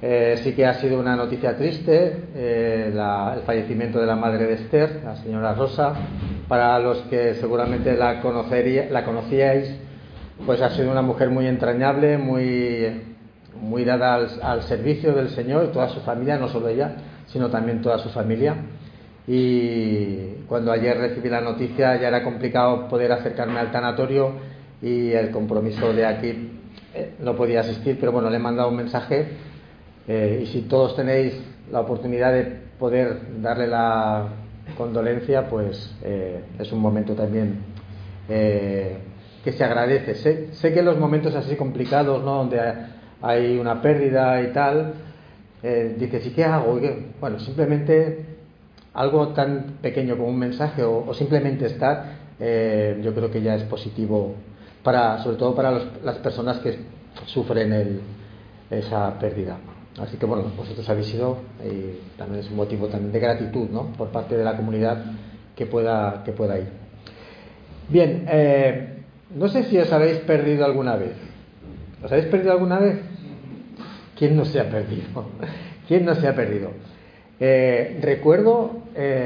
Sí que ha sido una noticia triste, el fallecimiento de la madre de Esther, la señora Rosa. Para los que seguramente la conocíais, pues ha sido una mujer muy entrañable, muy dada al servicio del Señor, y toda su familia, no solo ella, sino también toda su familia. Y cuando ayer recibí la noticia ya era complicado poder acercarme al tanatorio, y el compromiso de aquí no podía asistir, pero bueno, le he mandado un mensaje, y si todos tenéis la oportunidad de poder darle la condolencia, pues es un momento también que se agradece. Sé que los momentos así complicados, ¿no?, donde hay una pérdida y tal, dices, ¿y qué hago? Bueno, simplemente algo tan pequeño como un mensaje o simplemente estar, yo creo que ya es positivo, sobre todo para las personas que sufren esa pérdida. Así que bueno, vosotros habéis sido, y también es un motivo también de gratitud, ¿no?, por parte de la comunidad que pueda ir. Bien, no sé si os habéis perdido alguna vez. ¿Os habéis perdido alguna vez? ¿Quién no se ha perdido? ¿Quién no se ha perdido? Recuerdo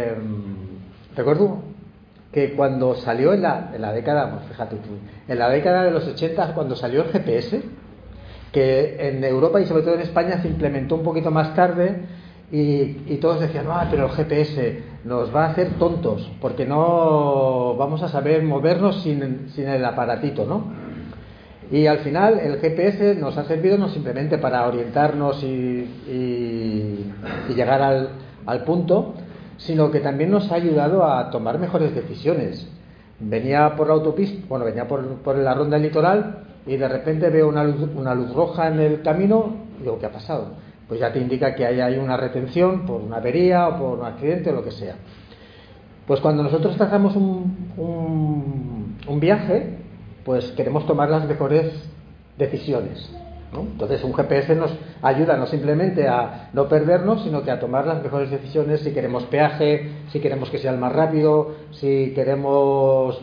que cuando salió en la década, pues fíjate tú, en la década de los 80, cuando salió el GPS, que en Europa y sobre todo en España se implementó un poquito más tarde, y todos decían, pero el GPS nos va a hacer tontos porque no vamos a saber movernos sin el aparatito, ¿no? Y al final el GPS nos ha servido no simplemente para orientarnos y llegar al punto, sino que también nos ha ayudado a tomar mejores decisiones. Venía por la autopista, venía por la ronda del litoral, y de repente veo una luz roja en el camino, y digo, ¿qué ha pasado? Pues ya te indica que hay una retención por una avería o por un accidente o lo que sea. Pues cuando nosotros trazamos un viaje, pues queremos tomar las mejores decisiones, ¿no? Entonces un GPS nos ayuda no simplemente a no perdernos, sino que a tomar las mejores decisiones. Si queremos peaje, si queremos que sea el más rápido, si queremos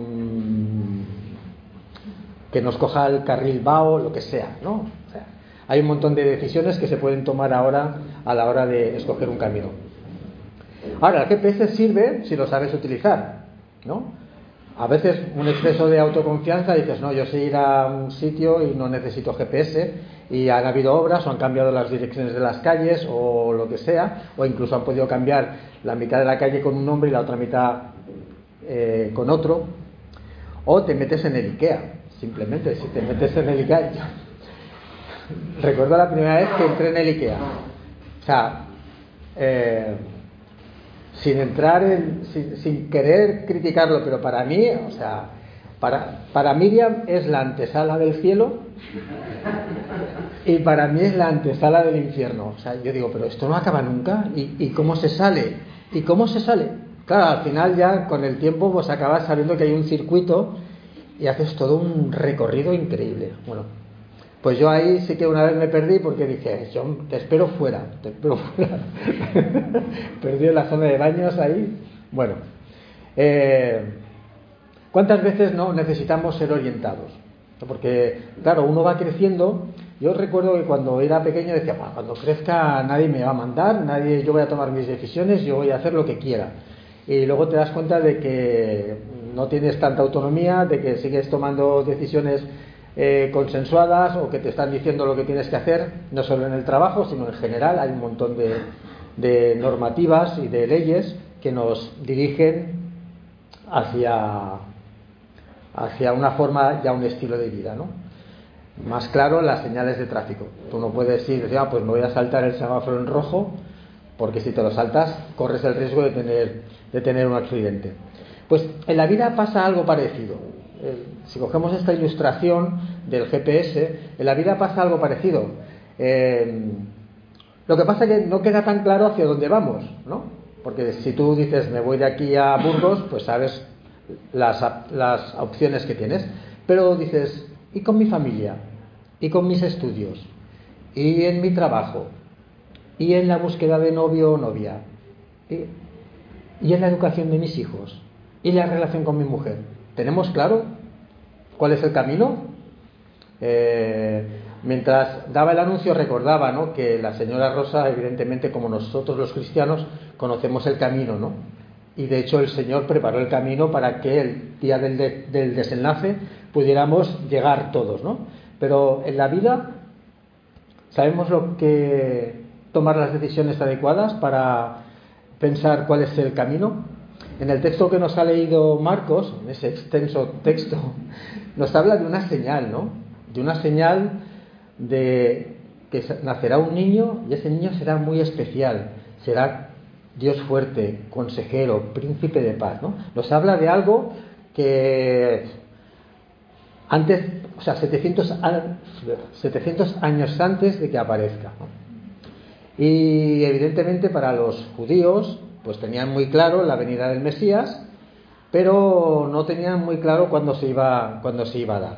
que nos coja el carril BAO, lo que sea, ¿no? O sea, hay un montón de decisiones que se pueden tomar ahora a la hora de escoger un camino. Ahora, el GPS sirve si lo sabes utilizar, ¿no? A veces un exceso de autoconfianza, dices, no, yo sé ir a un sitio y no necesito GPS, y han habido obras o han cambiado las direcciones de las calles o lo que sea, o incluso han podido cambiar la mitad de la calle con un nombre y la otra mitad con otro. O te metes en el IKEA, simplemente, si te metes en el IKEA. Recuerdo la primera vez que entré en el IKEA, o sea, sin querer criticarlo, pero para mí, o sea, para Miriam es la antesala del cielo, y para mí es la antesala del infierno. O sea, yo digo, pero esto no acaba nunca. ¿Y cómo se sale? ¿Y cómo se sale? Claro, al final ya con el tiempo pues acabas sabiendo que hay un circuito y haces todo un recorrido increíble. Bueno, pues yo ahí sí que una vez me perdí, porque dije, yo te espero fuera. Perdí en la zona de baños ahí. Bueno, ¿cuántas veces no necesitamos ser orientados? Porque, claro, uno va creciendo. Yo recuerdo que cuando era pequeño decía, cuando crezca nadie me va a mandar, yo voy a tomar mis decisiones, yo voy a hacer lo que quiera. Y luego te das cuenta de que no tienes tanta autonomía, de que sigues tomando decisiones consensuadas, o que te están diciendo lo que tienes que hacer, no solo en el trabajo, sino en general. Hay un montón de normativas y de leyes que nos dirigen hacia una forma y a un estilo de vida, ¿no? Más claro, las señales de tráfico. Tú no puedes decir, pues me voy a saltar el semáforo en rojo, porque si te lo saltas corres el riesgo de tener un accidente. Pues en la vida pasa algo parecido. Si cogemos esta ilustración del GPS, en la vida pasa algo parecido. Lo que pasa es que no queda tan claro hacia dónde vamos, ¿no? Porque si tú dices, me voy de aquí a Burgos, pues sabes las opciones que tienes. Pero dices, ¿y con mi familia? ¿Y con mis estudios? ¿Y en mi trabajo? ¿Y en la búsqueda de novio o novia? ¿Y en la educación de mis hijos? ¿Y la relación con mi mujer? ¿Tenemos claro cuál es el camino? Mientras daba el anuncio recordaba, ¿no?, que la señora Rosa, evidentemente como nosotros los cristianos, conocemos el camino, ¿no? Y de hecho el Señor preparó el camino para que el día del desenlace pudiéramos llegar todos, ¿no? Pero en la vida sabemos lo que tomar las decisiones adecuadas para pensar cuál es el camino. En el texto que nos ha leído Marcos, en ese extenso texto, nos habla de una señal, ¿no? De una señal de que nacerá un niño y ese niño será muy especial, será Dios fuerte, consejero, príncipe de paz, ¿no? Nos habla de algo que antes, o sea, 700 años antes de que aparezca, ¿no? Y evidentemente para los judíos pues tenían muy claro la venida del Mesías, pero no tenían muy claro cuándo se iba a dar.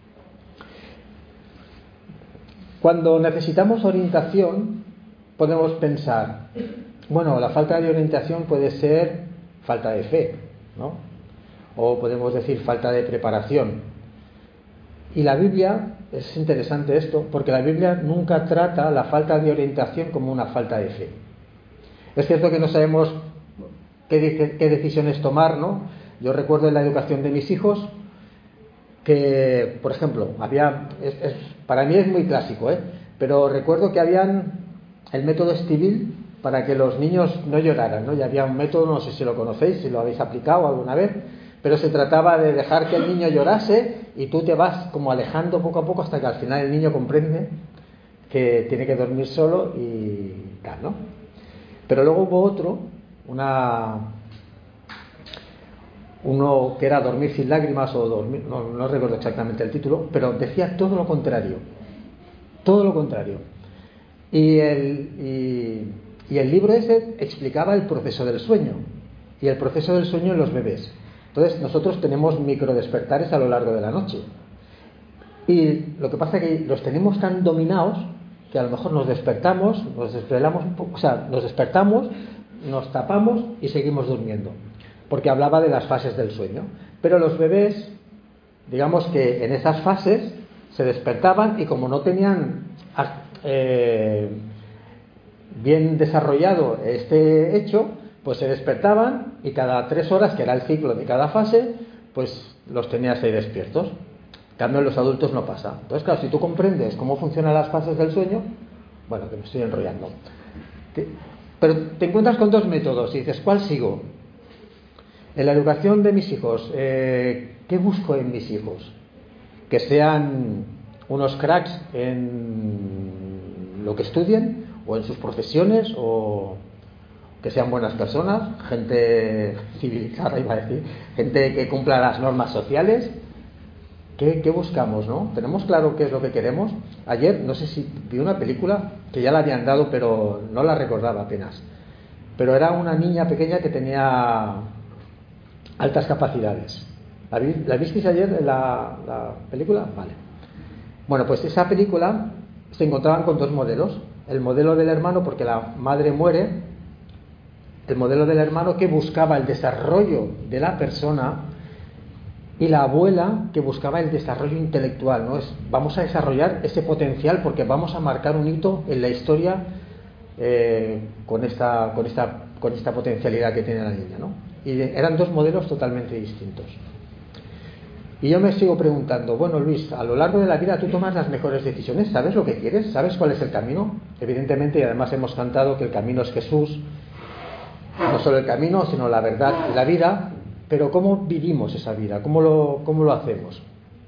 Cuando necesitamos orientación podemos pensar, bueno, la falta de orientación puede ser falta de fe, ¿no? O podemos decir falta de preparación. Y la Biblia, es interesante esto, porque la Biblia nunca trata la falta de orientación como una falta de fe. Es cierto que no sabemos qué decisiones tomar, ¿no? Yo recuerdo en la educación de mis hijos que, por ejemplo, para mí es muy clásico, pero recuerdo que habían el método Estivil para que los niños no lloraran, ¿no? Y había un método, no sé si lo conocéis, si lo habéis aplicado alguna vez, pero se trataba de dejar que el niño llorase y tú te vas como alejando poco a poco hasta que al final el niño comprende que tiene que dormir solo y tal, ¿no? Pero luego hubo otro, uno que era dormir sin lágrimas o dormir, no recuerdo exactamente el título, pero decía todo lo contrario. Y el libro ese explicaba el proceso del sueño y el proceso del sueño en los bebés. Entonces nosotros tenemos microdespertares a lo largo de la noche y lo que pasa es que los tenemos tan dominados que a lo mejor nos despertamos, nos despertamos, nos tapamos y seguimos durmiendo, porque hablaba de las fases del sueño. Pero los bebés, digamos que en esas fases se despertaban y como no tenían bien desarrollado este hecho, pues se despertaban y cada 3 horas, que era el ciclo de cada fase, pues los tenías ahí despiertos. En cambio en los adultos no pasa. Entonces, claro, si tú comprendes cómo funcionan las fases del sueño, bueno, que me estoy enrollando, pero te encuentras con 2 métodos y dices, ¿cuál sigo? En la educación de mis hijos, ¿qué busco en mis hijos? Que sean unos cracks en lo que estudien o en sus profesiones, o que sean buenas personas, gente civilizada, iba a decir, gente que cumpla las normas sociales. ¿Qué buscamos, no? ¿Tenemos claro qué es lo que queremos? Ayer, no sé si vi una película que ya la habían dado, pero no la recordaba apenas. Pero era una niña pequeña que tenía altas capacidades. ¿La visteis ayer en la película? Vale. Bueno, pues esa película se encontraban con 2 modelos. El modelo del hermano, porque la madre muere, el modelo del hermano que buscaba el desarrollo de la persona, y la abuela que buscaba el desarrollo intelectual, ¿no? Vamos a desarrollar ese potencial porque vamos a marcar un hito en la historia con esta potencialidad que tiene la niña, ¿no? Y eran 2 modelos totalmente distintos. Y yo me sigo preguntando, bueno, Luis, a lo largo de la vida tú tomas las mejores decisiones, ¿sabes lo que quieres? ¿Sabes cuál es el camino? Evidentemente, y además hemos cantado que el camino es Jesús, no solo el camino, sino la verdad y la vida. Pero ¿cómo vivimos esa vida? ¿Cómo lo hacemos?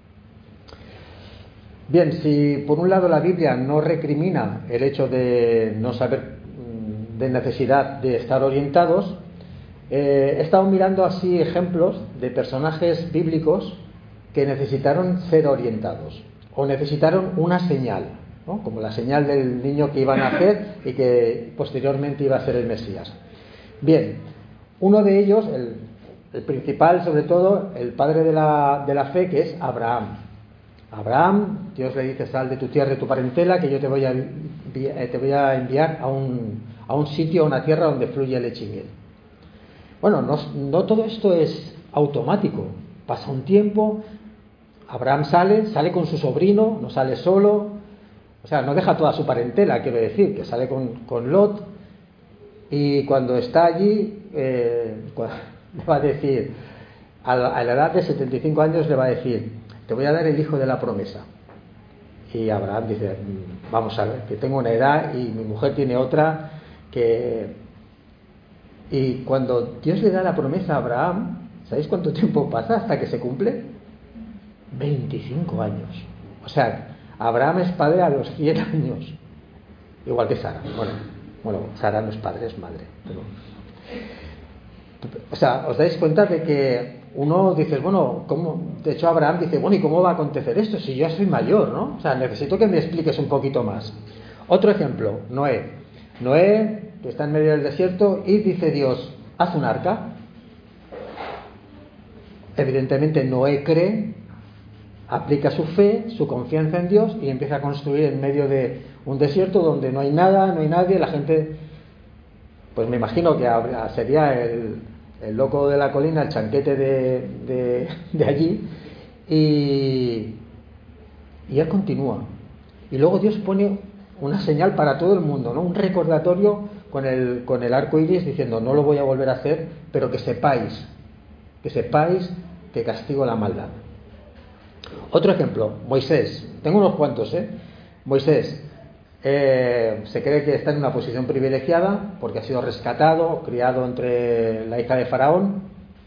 Bien, si por un lado la Biblia no recrimina el hecho de no saber, de necesidad de estar orientados, he estado mirando así ejemplos de personajes bíblicos que necesitaron ser orientados o necesitaron una señal, ¿no? Como la señal del niño que iba a nacer y que posteriormente iba a ser el Mesías. Bien, uno de ellos, el principal, sobre todo, el padre de la fe, que es Abraham. Abraham, Dios le dice, sal de tu tierra y tu parentela, que yo te voy a enviar a un sitio, a una tierra donde fluye leche y miel. Bueno, no todo esto es automático. Pasa un tiempo, Abraham sale con su sobrino, no sale solo, O sea, no deja toda su parentela, quiero decir, que sale con Lot, y cuando está allí, le va a decir, a la edad de 75 años le va a decir, te voy a dar el hijo de la promesa. Y Abraham dice, vamos a ver, que tengo una edad y mi mujer tiene otra, y cuando Dios le da la promesa a Abraham, ¿sabéis cuánto tiempo pasa hasta que se cumple? 25 años. O sea, Abraham es padre a los 100 años, igual que Sara. Bueno, Sara no es padre, es madre. Pero... O sea, ¿os dais cuenta de que uno dice, bueno, ¿cómo? De hecho Abraham dice, bueno, ¿y cómo va a acontecer esto si yo ya soy mayor, ¿no? O sea, necesito que me expliques un poquito más. Otro ejemplo, Noé. Noé, que está en medio del desierto, y dice Dios, haz un arca. Evidentemente Noé cree, aplica su fe, su confianza en Dios, y empieza a construir en medio de un desierto donde no hay nada, no hay nadie. La gente, pues me imagino que sería el loco de la colina, el chanquete de allí, y él continúa. Y luego Dios pone una señal para todo el mundo, ¿no? Un recordatorio con el arco iris diciendo, no lo voy a volver a hacer, pero que sepáis que castigo la maldad. Otro ejemplo, Moisés. Tengo unos cuantos, Moisés se cree que está en una posición privilegiada porque ha sido rescatado, criado entre la hija de Faraón,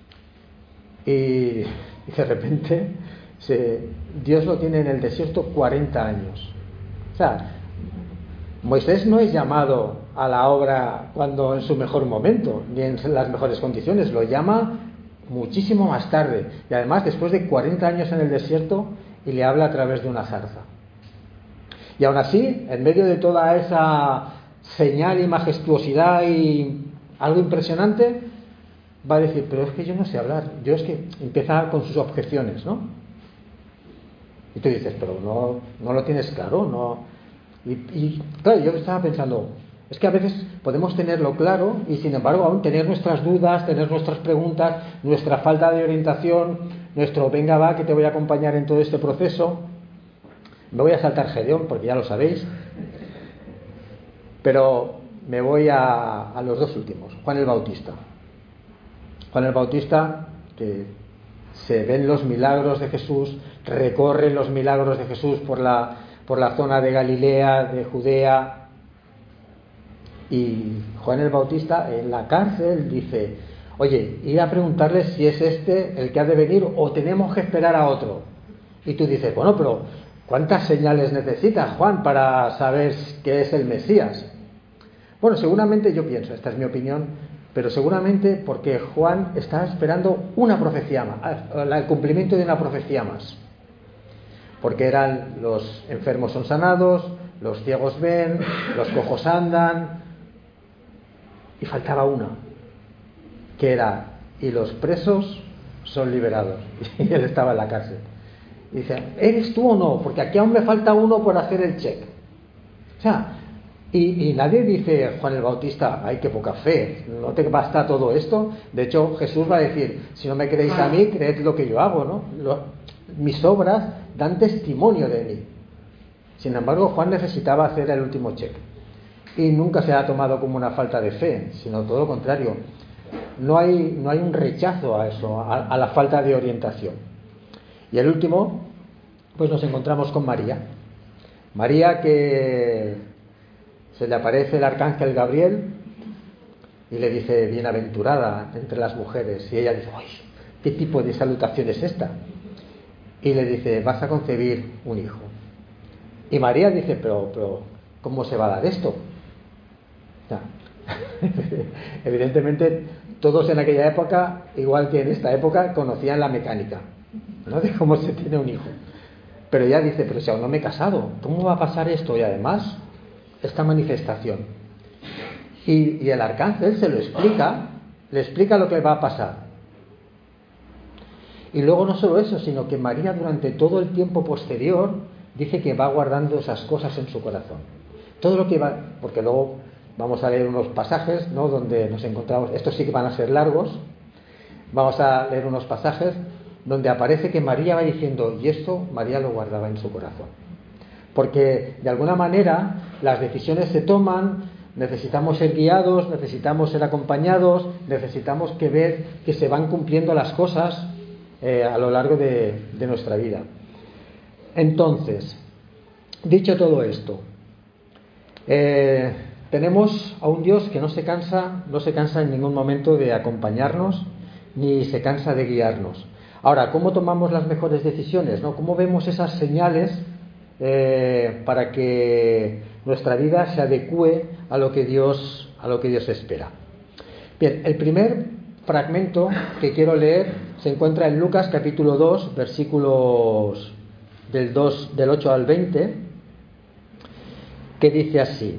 y de repente Dios lo tiene en el desierto 40 años. O sea, Moisés no es llamado a la obra cuando en su mejor momento, ni en las mejores condiciones, lo llama muchísimo más tarde, y además después de 40 años en el desierto, y le habla a través de una zarza. Y aún así, en medio de toda esa señal y majestuosidad y algo impresionante, va a decir, pero es que yo no sé hablar. Yo es que empieza con sus objeciones, ¿no? Y tú dices, pero no lo tienes claro, no. Y claro, yo estaba pensando, es que a veces podemos tenerlo claro y sin embargo aún tener nuestras dudas, tener nuestras preguntas, nuestra falta de orientación, nuestro venga va que te voy a acompañar en todo este proceso. Me voy a saltar Gedeón porque ya lo sabéis, pero me voy a los dos últimos. Juan el Bautista. Juan el Bautista, que se ven los milagros de Jesús, recorre los milagros de Jesús por la zona de Galilea, de Judea, y Juan el Bautista en la cárcel dice, oye, ir a preguntarle si es este el que ha de venir o tenemos que esperar a otro. Y tú dices, bueno, pero ¿cuántas señales necesita Juan para saber que es el Mesías? Bueno, seguramente, yo pienso, esta es mi opinión, pero seguramente porque Juan está esperando una profecía más, el cumplimiento de una profecía más. Porque eran los enfermos son sanados, los ciegos ven, los cojos andan, y faltaba una, que era, y los presos son liberados. Y él estaba en la cárcel. Y dice, ¿eres tú o no? Porque aquí aún me falta uno por hacer el check. O sea, y nadie dice, Juan el Bautista, ay, qué poca fe, ¿no te basta todo esto? De hecho, Jesús va a decir, si no me creéis a mí, creed lo que yo hago, ¿no? Mis obras dan testimonio de mí. Sin embargo, Juan necesitaba hacer el último check. Y nunca se ha tomado como una falta de fe, sino todo lo contrario. No hay un rechazo a eso, a la falta de orientación. Y el último, pues nos encontramos con María. María, que se le aparece el arcángel Gabriel y le dice, bienaventurada entre las mujeres. Y ella dice, ¡ay! ¿Qué tipo de salutación es esta? Y le dice, vas a concebir un hijo. Y María dice, pero ¿cómo se va a dar esto? Ya. Evidentemente, todos en aquella época, igual que en esta época, conocían la mecánica, ¿no? De cómo se tiene un hijo. Pero ella dice, pero si aún no me he casado, ¿cómo va a pasar esto? Y además, esta manifestación. Y el arcángel se lo explica, le explica lo que va a pasar. Y luego no solo eso, sino que María durante todo el tiempo posterior dice que va guardando esas cosas en su corazón. Todo lo que va, porque luego vamos a leer unos pasajes, ¿no?, donde nos encontramos, estos sí que van a ser largos, vamos a leer unos pasajes donde aparece que María va diciendo, y esto María lo guardaba en su corazón. porque de alguna manera las decisiones se toman, necesitamos ser guiados, necesitamos ser acompañados, necesitamos ver que se van cumpliendo las cosas a lo largo de nuestra vida. Entonces, dicho todo esto, tenemos a un Dios que no se cansa en ningún momento de acompañarnos, ni se cansa de guiarnos. Ahora, ¿cómo tomamos las mejores decisiones, ¿no? ¿Cómo vemos esas señales para que nuestra vida se adecue a lo que Dios espera? Bien, el primer fragmento que quiero leer se encuentra en Lucas capítulo 2, versículos del 8 al 20, que dice así: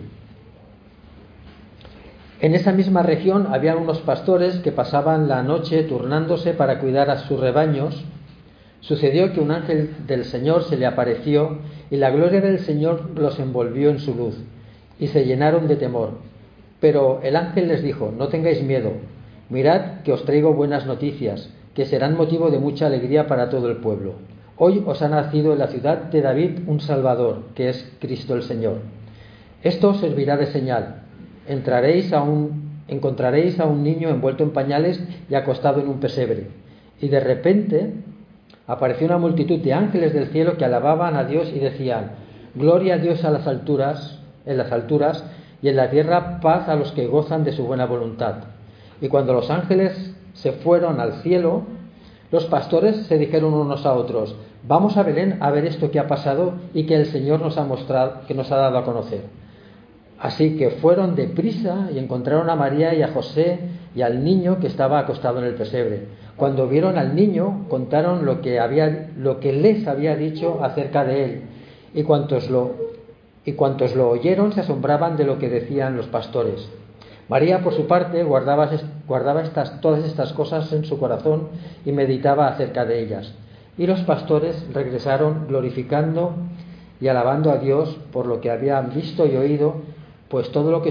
En esa misma región había unos pastores que pasaban la noche turnándose para cuidar a sus rebaños. Sucedió que un ángel del Señor se le apareció y la gloria del Señor los envolvió en su luz y se llenaron de temor. Pero el ángel les dijo: No tengáis miedo, mirad que os traigo buenas noticias, que serán motivo de mucha alegría para todo el pueblo. Hoy os ha nacido en la ciudad de David un Salvador, que es Cristo el Señor. Esto os servirá de señal. Encontraréis a un niño envuelto en pañales y acostado en un pesebre. Y de repente apareció una multitud de ángeles del cielo que alababan a Dios y decían: Gloria a Dios en las alturas, y en la tierra paz a los que gozan de su buena voluntad. Y cuando los ángeles se fueron al cielo, los pastores se dijeron unos a otros: Vamos a Belén a ver esto que ha pasado y que el Señor nos ha mostrado, que nos ha dado a conocer. Así que fueron deprisa y encontraron a María y a José y al niño que estaba acostado en el pesebre. Cuando vieron al niño, contaron lo que les había dicho acerca de él, y cuantos lo oyeron se asombraban de lo que decían los pastores. María, por su parte, guardaba todas estas cosas en su corazón y meditaba acerca de ellas. Y los pastores regresaron glorificando y alabando a Dios por lo que habían visto y oído, pues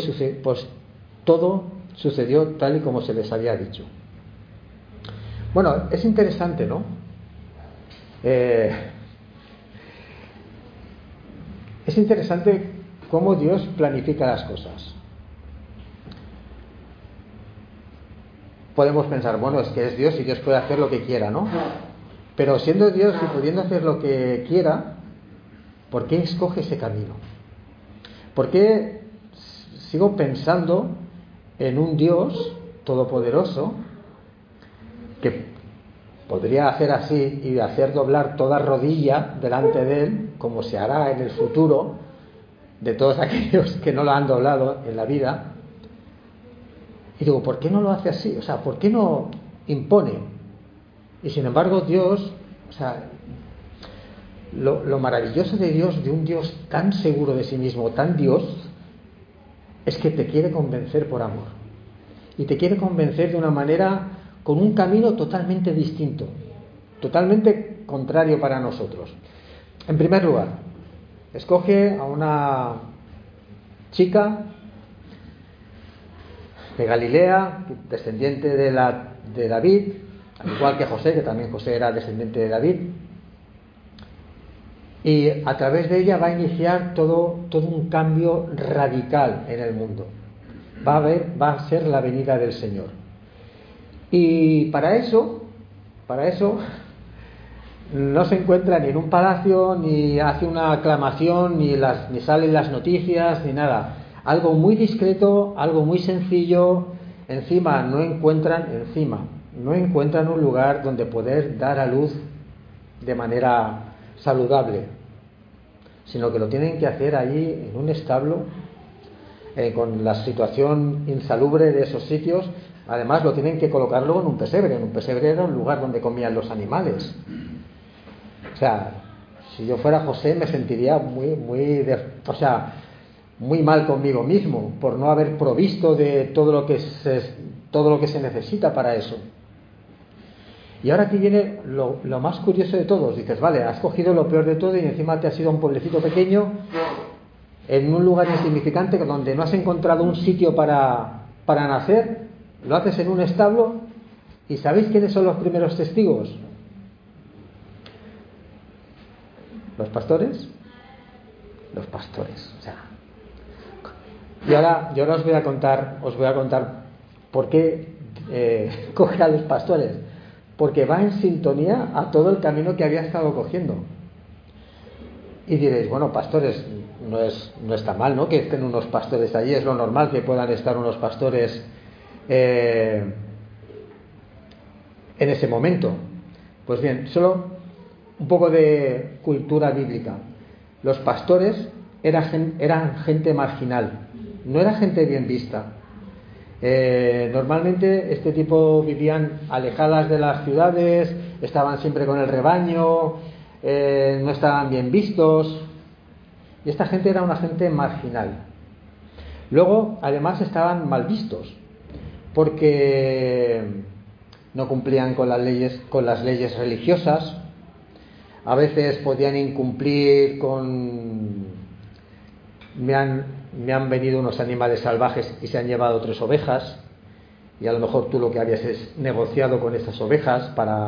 todo sucedió tal y como se les había dicho. Bueno, es interesante, ¿no? Es interesante cómo Dios planifica las cosas. Podemos pensar, bueno, es que es Dios y Dios puede hacer lo que quiera, ¿no? Pero siendo Dios y pudiendo hacer lo que quiera, ¿por qué escoge ese camino? ¿Por qué sigo pensando en un Dios todopoderoso que podría hacer así y hacer doblar toda rodilla delante de Él, como se hará en el futuro de todos aquellos que no lo han doblado en la vida? Y digo, ¿por qué no lo hace así? O sea, ¿por qué no impone? Y sin embargo Dios, o sea, lo maravilloso de Dios, de un Dios tan seguro de sí mismo, tan Dios, es que te quiere convencer por amor. Y te quiere convencer de una manera, con un camino totalmente distinto, totalmente contrario para nosotros. En primer lugar, escoge a una chica de Galilea, descendiente de David, al igual que José, que también José era descendiente de David, y a través de ella va a iniciar todo un cambio radical en el mundo. Va a ser la venida del Señor. Y para eso no se encuentra ni en un palacio, ni hace una aclamación, ni salen las noticias, ni nada. Algo muy discreto, algo muy sencillo. Encima no encuentran un lugar donde poder dar a luz de manera saludable, sino que lo tienen que hacer allí en un establo, con la situación insalubre de esos sitios. Además lo tienen que colocar luego en un pesebre. En un pesebre era un lugar donde comían los animales. O sea, si yo fuera José me sentiría muy mal conmigo mismo por no haber provisto de todo lo que se necesita para eso. Y ahora aquí viene lo más curioso de todos. Dices, vale, has cogido lo peor de todo y encima te has ido a un pueblecito pequeño, en un lugar insignificante donde no has encontrado un sitio para nacer. Lo haces en un establo. ¿Y sabéis quiénes son los primeros testigos? Los pastores. Los pastores, o sea. Y ahora os voy a contar por qué coge a los pastores. Porque va en sintonía a todo el camino que había estado cogiendo. Y diréis, bueno, pastores, no está mal, ¿no?, que estén unos pastores allí, es lo normal que puedan estar unos pastores en ese momento. Pues bien, solo un poco de cultura bíblica. Los pastores eran gente marginal, no era gente bien vista. Normalmente este tipo vivían alejadas de las ciudades, estaban siempre con el rebaño, no estaban bien vistos, y esta gente era una gente marginal. Luego, además, estaban mal vistos porque no cumplían con las leyes religiosas. A veces podían incumplir con... Me han venido unos animales salvajes y se han llevado 3 ovejas, y a lo mejor tú lo que habías es negociado con estas ovejas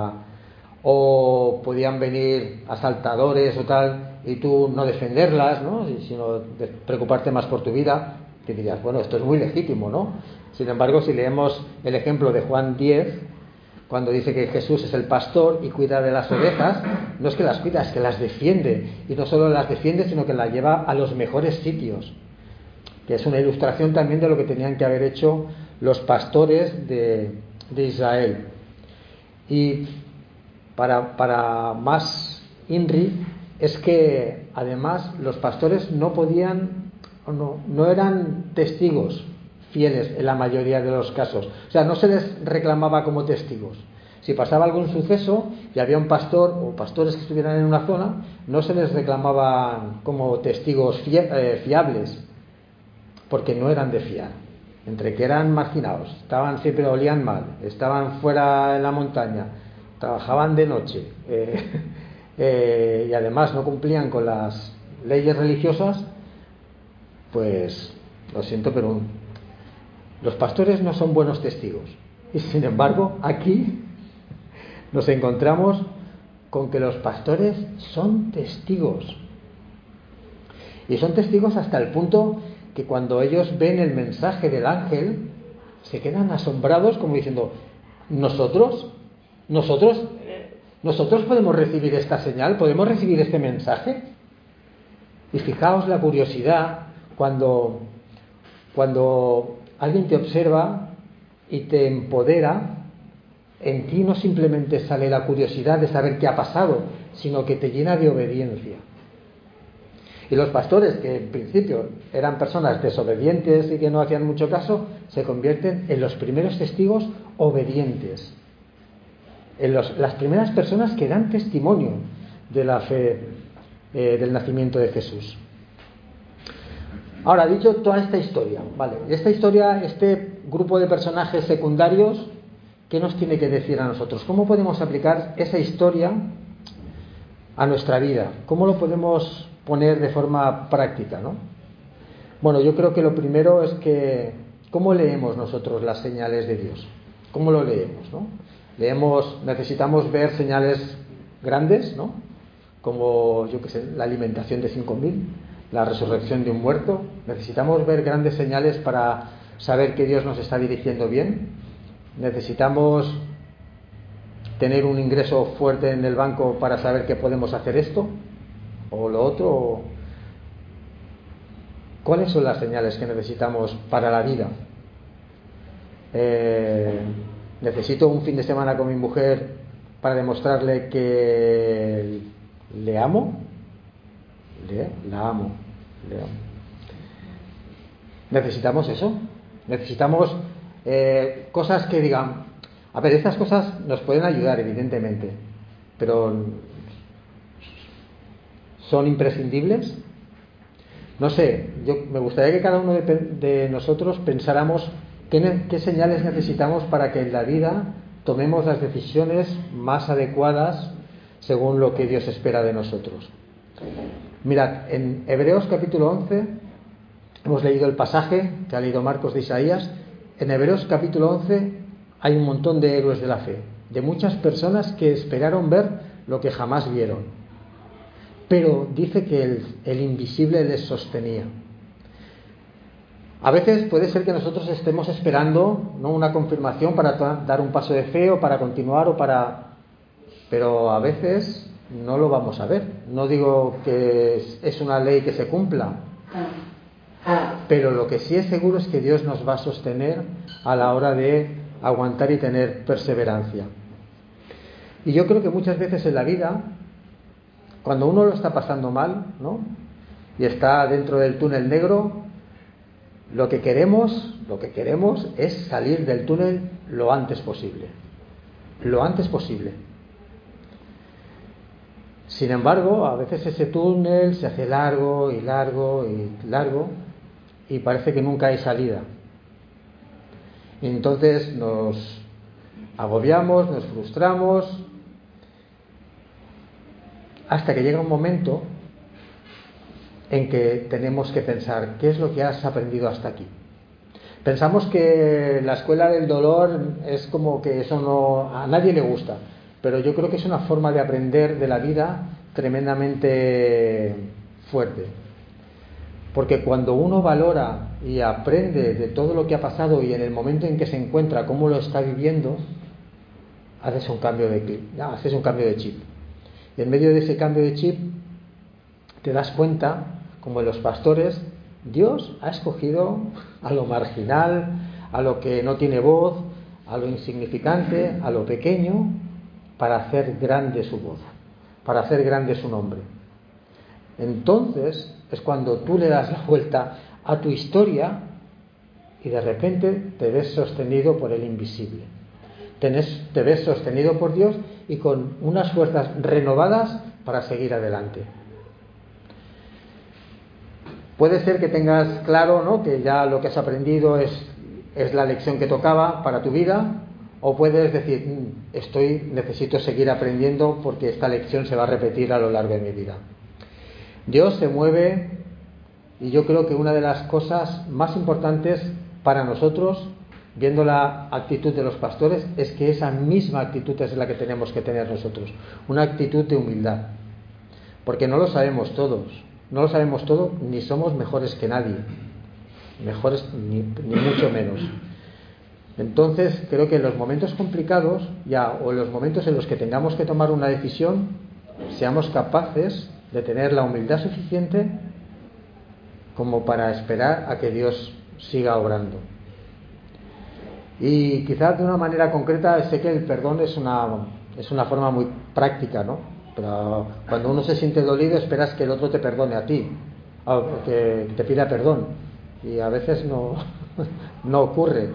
o podían venir asaltadores o tal, y tú no defenderlas, ¿no?, sino preocuparte más por tu vida. Que dirías, bueno, esto es muy legítimo, ¿no? Sin embargo, si leemos el ejemplo de Juan 10, cuando dice que Jesús es el pastor y cuida de las ovejas, no es que las cuida, es que las defiende, y no solo las defiende, sino que las lleva a los mejores sitios, que es una ilustración también de lo que tenían que haber hecho los pastores de Israel. Y para más INRI es que además los pastores no eran testigos fieles en la mayoría de los casos. O sea, no se les reclamaba como testigos. Si pasaba algún suceso y había un pastor o pastores que estuvieran en una zona, no se les reclamaba como testigos fiables, porque no eran de fiar. Entre que eran marginados, siempre olían mal, estaban fuera en la montaña, trabajaban de noche, y además no cumplían con las leyes religiosas, pues lo siento, pero los pastores no son buenos testigos. Y sin embargo, aquí nos encontramos con que los pastores son testigos. Y son testigos hasta el punto que cuando ellos ven el mensaje del ángel, se quedan asombrados, como diciendo, nosotros podemos recibir esta señal, podemos recibir este mensaje. Y fijaos la curiosidad cuando alguien te observa y te empodera, en ti no simplemente sale la curiosidad de saber qué ha pasado, sino que te llena de obediencia. Y los pastores, que en principio eran personas desobedientes y que no hacían mucho caso, se convierten en los primeros testigos obedientes, en las primeras personas que dan testimonio de la fe del nacimiento de Jesús. Ahora, dicho toda esta historia, ¿vale? Este grupo de personajes secundarios, ¿qué nos tiene que decir a nosotros? ¿Cómo podemos aplicar esa historia a nuestra vida? ¿Cómo lo podemos poner de forma práctica, ¿no? Bueno, yo creo que lo primero es que ¿cómo leemos nosotros las señales de Dios? ¿Cómo lo leemos, no? Necesitamos ver señales grandes, ¿no? Como, yo qué sé, la alimentación de 5.000, la resurrección de un muerto. Necesitamos ver grandes señales para saber que Dios nos está dirigiendo bien. Necesitamos tener un ingreso fuerte en el banco para saber que podemos hacer esto o lo otro. ¿Cuáles son las señales que necesitamos para la vida? Necesito un fin de semana con mi mujer para demostrarle que le amo. La amo. Necesitamos eso. Necesitamos cosas que digan, a ver, estas cosas nos pueden ayudar, evidentemente, pero ¿son imprescindibles? No sé, me gustaría que cada uno de nosotros pensáramos qué señales necesitamos para que en la vida tomemos las decisiones más adecuadas según lo que Dios espera de nosotros. Mirad, en Hebreos capítulo 11, hemos leído el pasaje que ha leído Marcos de Isaías. En Hebreos capítulo 11 hay un montón de héroes de la fe, de muchas personas que esperaron ver lo que jamás vieron. pero dice que el invisible les sostenía. A veces puede ser que nosotros estemos esperando, ¿no?, una confirmación para dar un paso de fe o para continuar pero a veces no lo vamos a ver. No digo que es una ley que se cumpla, pero lo que sí es seguro es que Dios nos va a sostener a la hora de aguantar y tener perseverancia. Y yo creo que muchas veces en la vida, cuando uno lo está pasando mal, ¿no?, y está dentro del túnel negro, lo que queremos es salir del túnel lo antes posible. Lo antes posible. Sin embargo, a veces ese túnel se hace largo y largo y largo y parece que nunca hay salida. Y entonces nos agobiamos, nos frustramos, hasta que llega un momento en que tenemos que pensar, ¿qué es lo que has aprendido hasta aquí? Pensamos que la escuela del dolor es como que eso a nadie le gusta, pero yo creo que es una forma de aprender de la vida tremendamente fuerte. Porque cuando uno valora y aprende de todo lo que ha pasado y en el momento en que se encuentra cómo lo está viviendo, haces un cambio de chip. Y en medio de ese cambio de chip te das cuenta, como en los pastores, Dios ha escogido a lo marginal, a lo que no tiene voz, a lo insignificante, a lo pequeño, para hacer grande su voz, para hacer grande su nombre. Entonces es cuando tú le das la vuelta a tu historia y de repente te ves sostenido por el invisible. Te ves sostenido por Dios y con unas fuerzas renovadas para seguir adelante. Puede ser que tengas claro, ¿no?, que ya lo que has aprendido es la lección que tocaba para tu vida, o puedes decir, necesito seguir aprendiendo porque esta lección se va a repetir a lo largo de mi vida. Dios se mueve, y yo creo que una de las cosas más importantes para nosotros, viendo la actitud de los pastores, es que esa misma actitud es la que tenemos que tener nosotros, una actitud de humildad, porque no lo sabemos todos. No lo sabemos todo, ni somos mejores que nadie, mejores ni mucho menos. Entonces creo que en los momentos complicados o en los momentos en los que tengamos que tomar una decisión, seamos capaces de tener la humildad suficiente como para esperar a que Dios siga obrando. Y quizás de una manera concreta, sé que el perdón es una forma muy práctica, ¿no? Pero cuando uno se siente dolido, esperas que el otro te perdone a ti, que te pida perdón, y a veces no ocurre.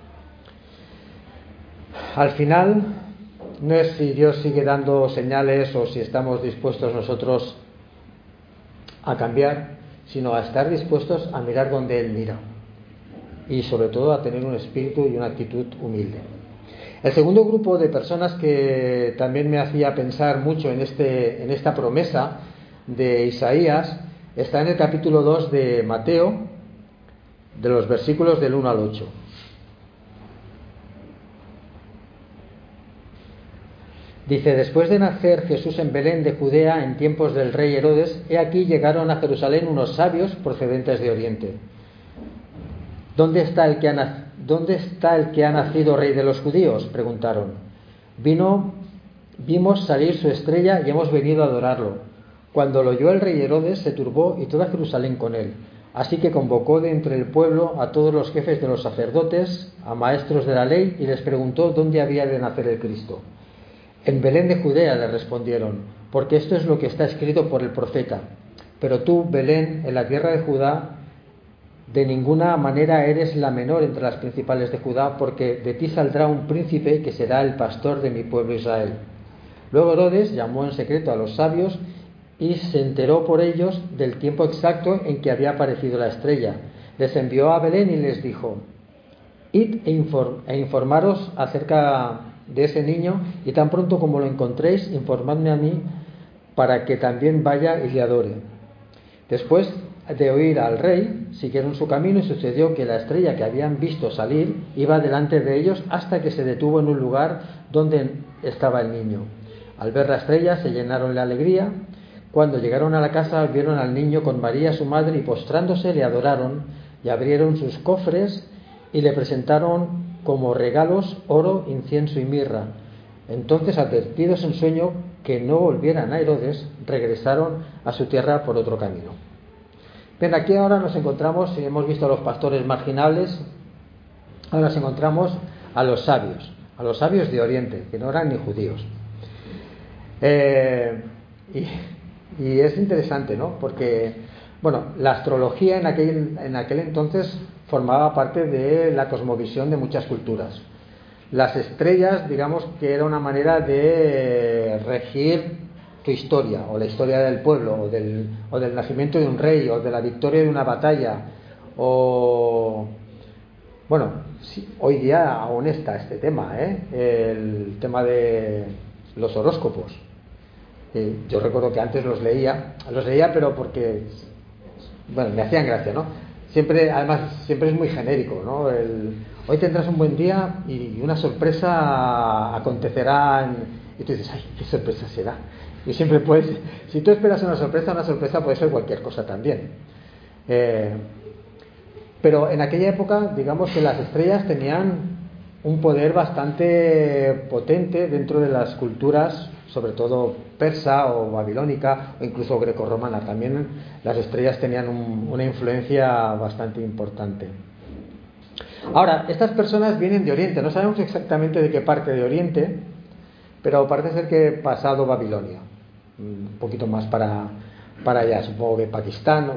Al final no es si Dios sigue dando señales o si estamos dispuestos nosotros a cambiar, sino a estar dispuestos a mirar donde Él mira y sobre todo a tener un espíritu y una actitud humilde. El segundo grupo de personas que también me hacía pensar mucho en esta promesa de Isaías está en el capítulo 2 de Mateo, de los versículos del 1 al 8. Dice: después de nacer Jesús en Belén de Judea en tiempos del rey Herodes, he aquí llegaron a Jerusalén unos sabios procedentes de Oriente. ¿Dónde está el que ha nacido rey de los judíos?, preguntaron. Vimos salir su estrella y hemos venido a adorarlo. Cuando lo oyó el rey Herodes, se turbó y toda Jerusalén con él. Así que convocó de entre el pueblo a todos los jefes de los sacerdotes, a maestros de la ley, y les preguntó dónde había de nacer el Cristo. En Belén de Judea, le respondieron, porque esto es lo que está escrito por el profeta. Pero tú, Belén, en la tierra de Judá, de ninguna manera eres la menor entre las principales de Judá, porque de ti saldrá un príncipe que será el pastor de mi pueblo Israel. Luego Herodes llamó en secreto a los sabios y se enteró por ellos del tiempo exacto en que había aparecido la estrella. Les envió a Belén y les dijo: id e informaros acerca de ese niño, y tan pronto como lo encontréis, informadme a mí, para que también vaya y le adore. Después de oír al rey, siguieron su camino, y sucedió que la estrella que habían visto salir iba delante de ellos hasta que se detuvo en un lugar donde estaba el niño. Al ver la estrella se llenaron de alegría. Cuando llegaron a la casa, vieron al niño con María su madre y postrándose le adoraron y abrieron sus cofres y le presentaron como regalos oro, incienso y mirra. Entonces, advertidos en sueño que no volvieran a Herodes, regresaron a su tierra por otro camino. Bien, aquí ahora nos encontramos, si hemos visto a los pastores marginales, ahora nos encontramos a los sabios de Oriente, que no eran ni judíos. Y es interesante, ¿no? Porque, bueno, la astrología en aquel entonces formaba parte de la cosmovisión de muchas culturas. Las estrellas, digamos que era una manera de regir tu historia, o la historia del pueblo, o del nacimiento de un rey, o de la victoria de una batalla, o... Bueno, sí, hoy día aún está este tema, el tema de los horóscopos. Yo recuerdo que antes los leía, pero porque, bueno, me hacían gracia, ¿no? Además, siempre es muy genérico, ¿no? Hoy tendrás un buen día y una sorpresa acontecerá, y tú dices, ay, ¿qué sorpresa será? Y siempre puedes, si tú esperas una sorpresa puede ser cualquier cosa también. Pero en aquella época, digamos que las estrellas tenían un poder bastante potente dentro de las culturas, sobre todo persa o babilónica o incluso grecorromana. También las estrellas tenían una influencia bastante importante. Ahora, estas personas vienen de Oriente, no sabemos exactamente de qué parte de Oriente, pero parece ser que pasado Babilonia, un poquito más para allá, supongo que Pakistán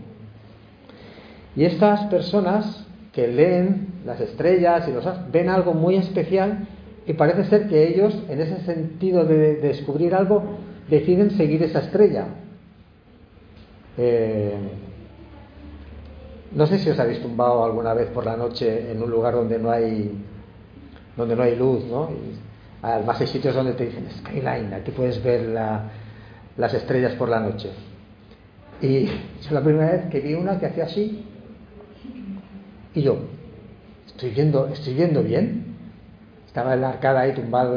Y estas personas que leen las estrellas y ven algo muy especial, y parece ser que ellos, en ese sentido de descubrir algo, deciden seguir esa estrella. No sé si os habéis tumbado alguna vez por la noche en un lugar donde no hay luz, ¿no? Y además hay sitios donde te dicen skyline, aquí puedes ver las estrellas por la noche. Y yo la primera vez que vi una que hacía así, y yo, ¿estoy viendo bien? Estaba en la arcada ahí tumbado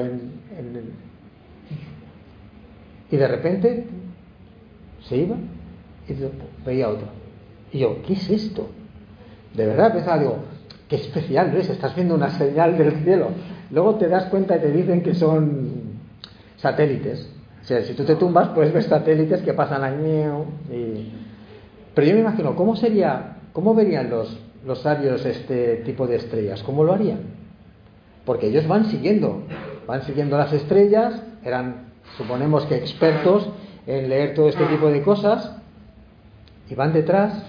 y de repente se iba y veía otra. Y yo, ¿qué es esto? De verdad pensaba, digo, qué especial, ¿ves? Estás viendo una señal del cielo. Luego te das cuenta y te dicen que son satélites. O sea, si tú te tumbas puedes ver satélites que pasan ahí. Pero yo me imagino, ¿cómo verían los sabios este tipo de estrellas? ¿Cómo lo harían? Porque ellos van siguiendo las estrellas, eran, suponemos que expertos en leer todo este tipo de cosas, y van detrás,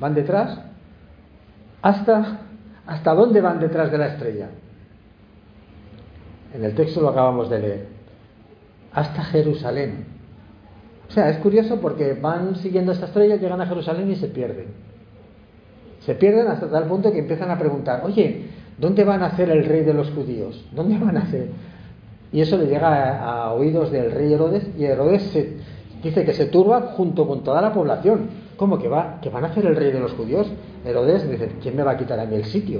¿hasta dónde van detrás de la estrella? En el texto lo acabamos de leer, hasta Jerusalén. O sea, es curioso porque van siguiendo esta estrella, llegan a Jerusalén y se pierden. Se pierden hasta tal punto que empiezan a preguntar, oye, ¿dónde va a nacer el rey de los judíos? ¿Dónde va a nacer? Y eso le llega a oídos del rey Herodes, y Herodes dice que se turba junto con toda la población. ¿Cómo que va a nacer el rey de los judíos? Herodes dice, ¿quién me va a quitar a mí el sitio?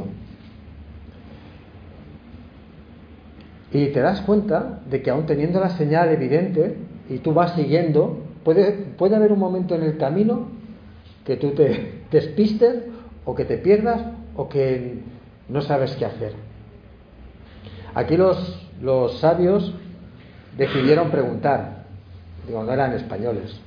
Y te das cuenta de que aún teniendo la señal evidente, y tú vas siguiendo, puede haber un momento en el camino que tú te despistes, o que te pierdas, o que no sabes qué hacer. Aquí los sabios decidieron preguntar. Digo, no eran españoles.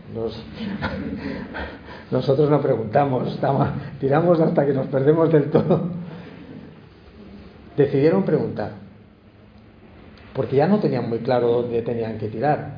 Nosotros no preguntamos, tiramos hasta que nos perdemos del todo. Decidieron preguntar, porque ya no tenían muy claro dónde tenían que tirar.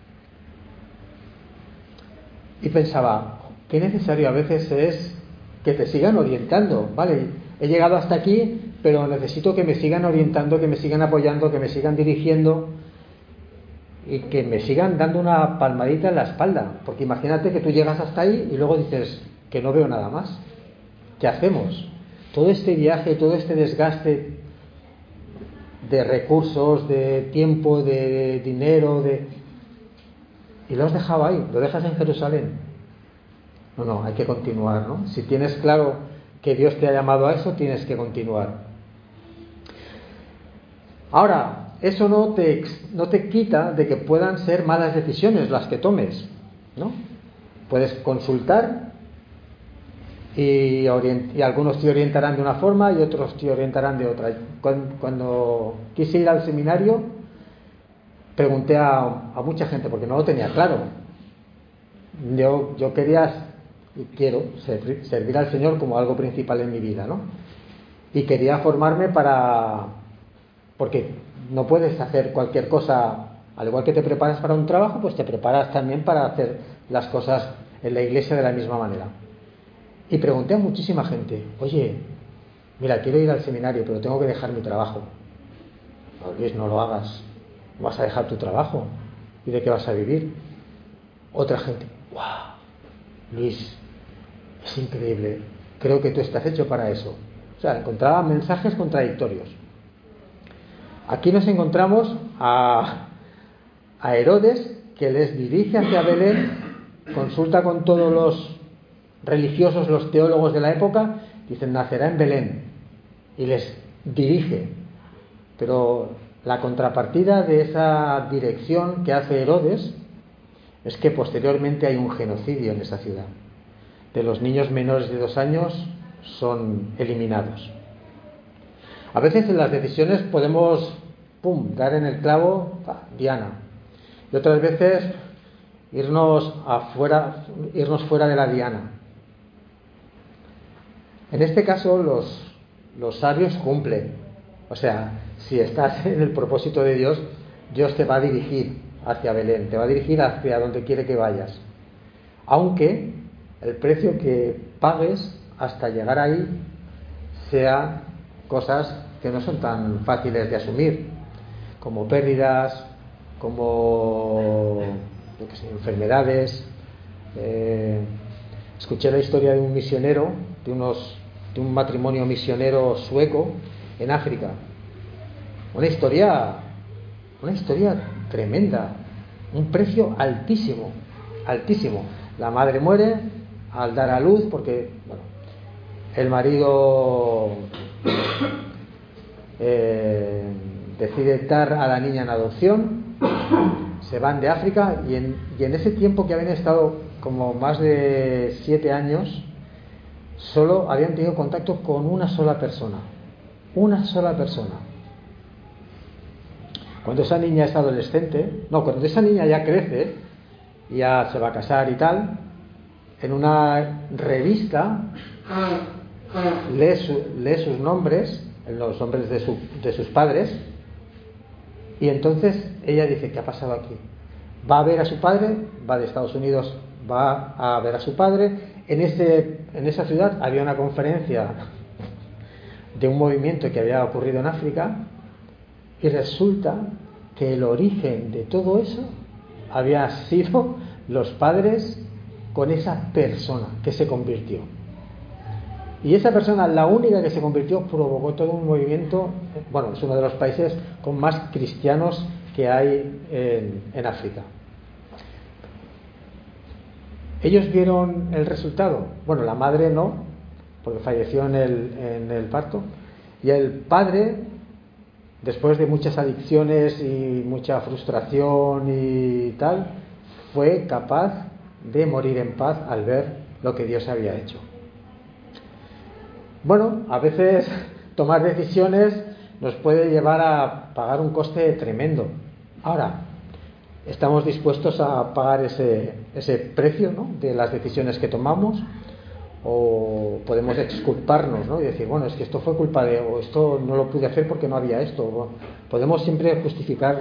Y pensaba, qué necesario a veces es que te sigan orientando, ¿vale? He llegado hasta aquí, pero necesito que me sigan orientando, que me sigan apoyando, que me sigan dirigiendo y que me sigan dando una palmadita en la espalda, porque imagínate que tú llegas hasta ahí y luego dices que no veo nada más. ¿Qué hacemos? Todo este viaje, todo este desgaste de recursos, de tiempo, de dinero, y lo has dejado ahí, lo dejas en Jerusalén. No, hay que continuar, ¿no? Si tienes claro que Dios te ha llamado a eso, tienes que continuar. Ahora, eso no te quita de que puedan ser malas decisiones las que tomes. ¿no? Puedes consultar y algunos te orientarán de una forma y otros te orientarán de otra. Cuando quise ir al seminario, pregunté a mucha gente porque no lo tenía claro. Yo quería y quiero servir al Señor como algo principal en mi vida, ¿no? Y quería formarme porque no puedes hacer cualquier cosa. Al igual que te preparas para un trabajo, pues te preparas también para hacer las cosas en la iglesia de la misma manera. Y pregunté a muchísima gente: oye, mira, quiero ir al seminario, pero tengo que dejar mi trabajo. No, Luis, no lo hagas. ¿Vas a dejar tu trabajo? ¿Y de qué vas a vivir? Otra gente: ¡wow! Luis, es increíble. Creo que tú estás hecho para eso. O sea, encontraba mensajes contradictorios. Aquí nos encontramos a Herodes, que les dirige hacia Belén, consulta con todos los religiosos, los teólogos de la época, dicen: nacerá en Belén, y les dirige. Pero la contrapartida de esa dirección que hace Herodes es que posteriormente hay un genocidio en esa ciudad. De los niños menores de 2 años son eliminados. A veces en las decisiones podemos dar en el clavo, Diana, y otras veces irnos fuera de la diana. En este caso los sabios cumplen. O sea, si estás en el propósito de Dios, Dios te va a dirigir hacia Belén, te va a dirigir hacia donde quiere que vayas. Aunque el precio que pagues hasta llegar ahí sea cosas que no son tan fáciles de asumir, como pérdidas, como enfermedades. Escuché la historia de un misionero, de un matrimonio misionero sueco en África. Una historia tremenda, un precio altísimo. La madre muere al dar a luz porque, el marido decide dar a la niña en adopción, se van de África y en ese tiempo que habían estado como más de 7 años, solo habían tenido contacto con una sola persona. Cuando esa niña es adolescente, cuando esa niña ya crece, ya se va a casar y tal, en una revista lee sus nombres, los nombres de sus padres, y entonces ella dice: ¿qué ha pasado aquí? Va a ver a su padre, va de Estados Unidos, va a ver a su padre. En esa ciudad había una conferencia de un movimiento que había ocurrido en África, y resulta que el origen de todo eso había sido los padres con esa persona que se convirtió. Y esa persona, la única que se convirtió, provocó todo un movimiento. Es uno de los países con más cristianos que hay en África. ¿Ellos vieron el resultado? La madre no, porque falleció en el parto. Y el padre, después de muchas adicciones y mucha frustración y tal, fue capaz de morir en paz al ver lo que Dios había hecho. A veces tomar decisiones nos puede llevar a pagar un coste tremendo. Ahora, ¿estamos dispuestos a pagar ese precio, ¿no?, de las decisiones que tomamos? ¿O podemos exculparnos, ¿no?, y decir: es que esto fue culpa de, o esto no lo pude hacer porque no había esto? Podemos siempre justificar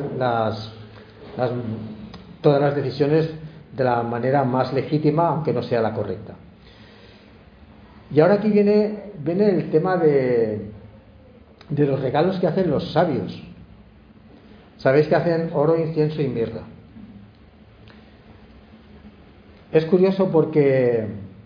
todas las decisiones de la manera más legítima, aunque no sea la correcta. Y ahora aquí viene el tema de los regalos que hacen los sabios. Sabéis que hacen oro, incienso y mirra. Es curioso porque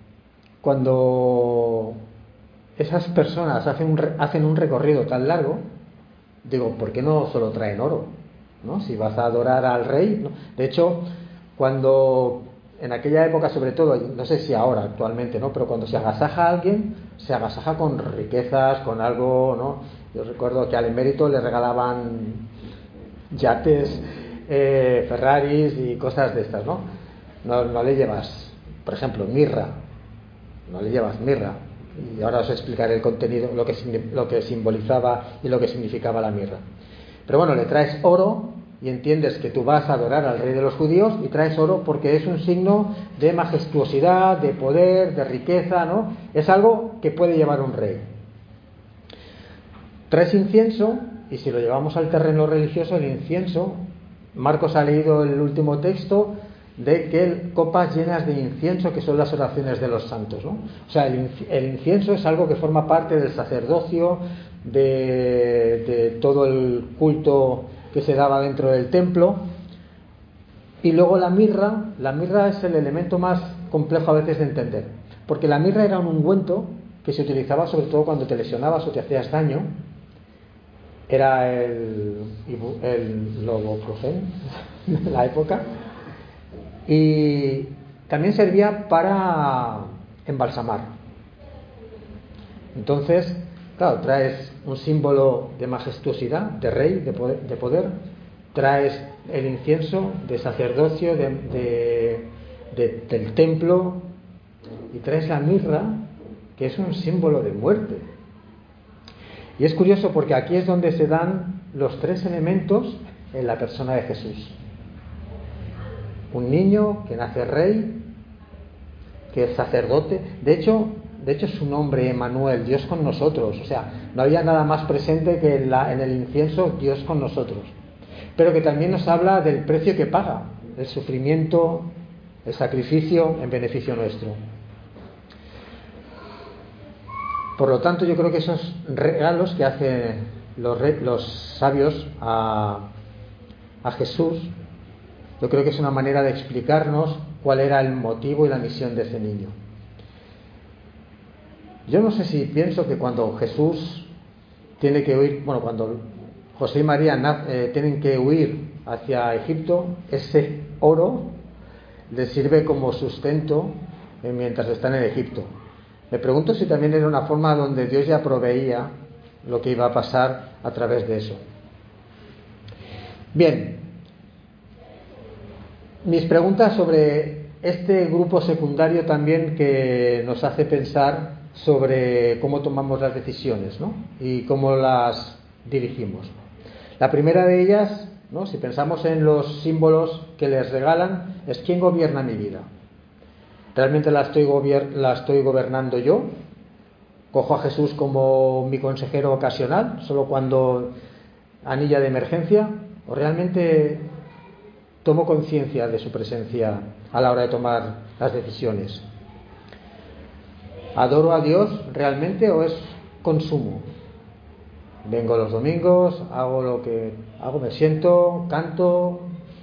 cuando esas personas hacen un recorrido tan largo, digo, ¿por qué no solo traen oro? ¿No? Si vas a adorar al rey, ¿no? De hecho, cuando en aquella época, sobre todo, no sé si ahora actualmente, ¿no?, pero cuando se agasaja a alguien, se agasaja con riquezas, con algo, ¿no? Yo recuerdo que al emérito le regalaban yates, Ferraris y cosas de estas, ¿no? no le llevas, por ejemplo, mirra, no le llevas mirra. Y ahora os explicaré el contenido, lo que simbolizaba y lo que significaba la mirra. Pero bueno, le traes oro y entiendes que tú vas a adorar al rey de los judíos y traes oro porque es un signo de majestuosidad, de poder, de riqueza, ¿no? Es algo que puede llevar un rey. Traes incienso y si lo llevamos al terreno religioso, el incienso, Marcos ha leído el último texto de que copas llenas de incienso, que son las oraciones de los santos, ¿no? O sea, el incienso es algo que forma parte del sacerdocio, de todo el culto que se daba dentro del templo. Y luego la mirra es el elemento más complejo a veces de entender, porque la mirra era un ungüento que se utilizaba sobre todo cuando te lesionabas o te hacías daño. Era el ibuprofeno de la época. Y también servía para embalsamar. Entonces, claro, traes un símbolo de majestuosidad, de rey, de poder, traes el incienso de sacerdocio del templo, y traes la mirra, que es un símbolo de muerte. Y es curioso porque aquí es donde se dan los tres elementos en la persona de Jesús. Un niño que nace rey, que es sacerdote. De hecho su nombre, Emmanuel, Dios con nosotros. O sea, no había nada más presente que en el incienso, Dios con nosotros. Pero que también nos habla del precio que paga, el sufrimiento, el sacrificio en beneficio nuestro. Por lo tanto, yo creo que esos regalos que hacen los sabios a Jesús, yo creo que es una manera de explicarnos cuál era el motivo y la misión de ese niño. Yo no sé si pienso que cuando Jesús tiene que huir, cuando José y María tienen que huir hacia Egipto, ese oro les sirve como sustento mientras están en Egipto. Me pregunto si también era una forma donde Dios ya proveía lo que iba a pasar a través de eso. Bien, mis preguntas sobre este grupo secundario también que nos hace pensar sobre cómo tomamos las decisiones, ¿no? Y cómo las dirigimos. La primera de ellas, ¿no? Si pensamos en los símbolos que les regalan, es ¿quién gobierna mi vida? ¿Realmente la estoy gobernando yo? ¿Cojo a Jesús como mi consejero ocasional, solo cuando anilla de emergencia? ¿O realmente tomo conciencia de su presencia a la hora de tomar las decisiones? ¿Adoro a Dios realmente o es consumo? Vengo los domingos, hago lo que hago, me siento, canto,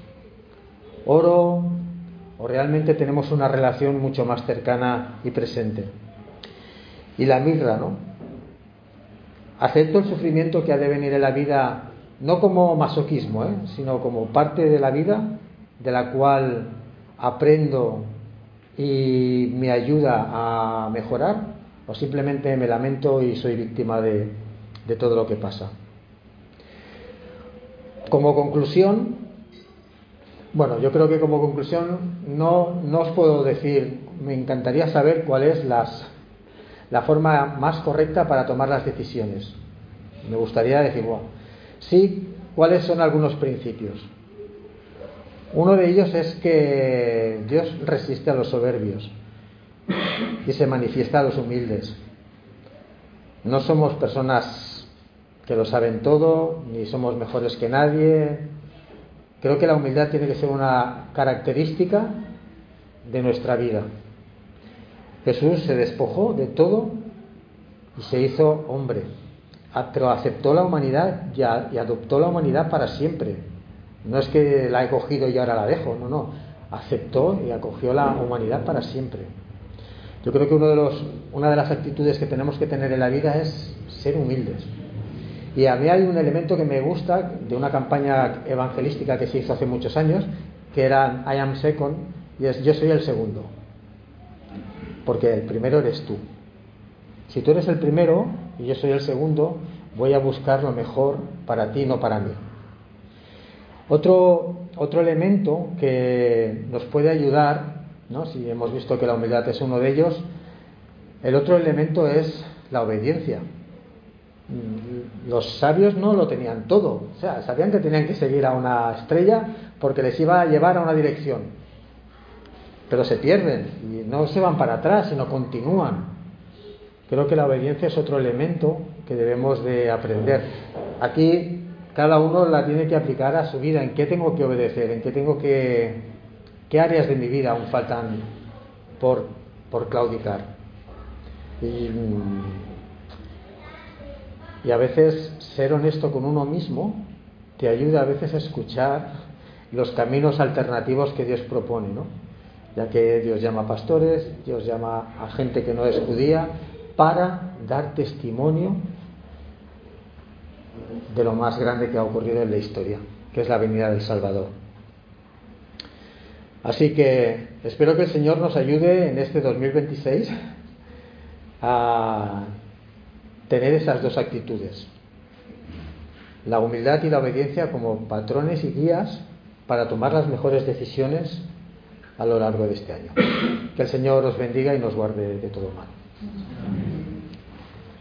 oro, o realmente tenemos una relación mucho más cercana y presente. Y la mirra, ¿no? Acepto el sufrimiento que ha de venir en la vida, no como masoquismo, sino como parte de la vida, de la cual aprendo y me ayuda a mejorar, o simplemente me lamento y soy víctima de todo lo que pasa. Como conclusión, yo creo que como conclusión no os puedo decir, me encantaría saber cuál es la forma más correcta para tomar las decisiones. Me gustaría decir, sí, cuáles son algunos principios. Uno de ellos es que Dios resiste a los soberbios y se manifiesta a los humildes. No somos personas que lo saben todo, ni somos mejores que nadie. Creo que la humildad tiene que ser una característica de nuestra vida. Jesús se despojó de todo y se hizo hombre, pero aceptó la humanidad y adoptó la humanidad para siempre. No es que la he cogido y ahora la dejo, no. Aceptó y acogió la humanidad para siempre. Yo creo que una de las actitudes que tenemos que tener en la vida es ser humildes. Y a mí hay un elemento que me gusta de una campaña evangelística que se hizo hace muchos años, que era I am second, y es yo soy el segundo. Porque el primero eres tú. Si tú eres el primero y yo soy el segundo, voy a buscar lo mejor para ti, no para mí. Otro elemento que nos puede ayudar, ¿no? Si hemos visto que la humildad es uno de ellos, el otro elemento es la obediencia. Los sabios no lo tenían todo, o sea, sabían que tenían que seguir a una estrella porque les iba a llevar a una dirección, pero se pierden y no se van para atrás, sino continúan. Creo que la obediencia es otro elemento que debemos de aprender. Aquí cada uno la tiene que aplicar a su vida, en qué tengo que obedecer, en qué áreas de mi vida aún faltan por claudicar. Y a veces ser honesto con uno mismo te ayuda a veces a escuchar los caminos alternativos que Dios propone, ¿no? Ya que Dios llama a pastores, Dios llama a gente que no es judía para dar testimonio de lo más grande que ha ocurrido en la historia, que es la venida del Salvador. Así que espero que el Señor nos ayude en este 2026 a tener esas dos actitudes, la humildad y la obediencia como patrones y guías para tomar las mejores decisiones a lo largo de este año. Que el Señor os bendiga y nos guarde de todo mal.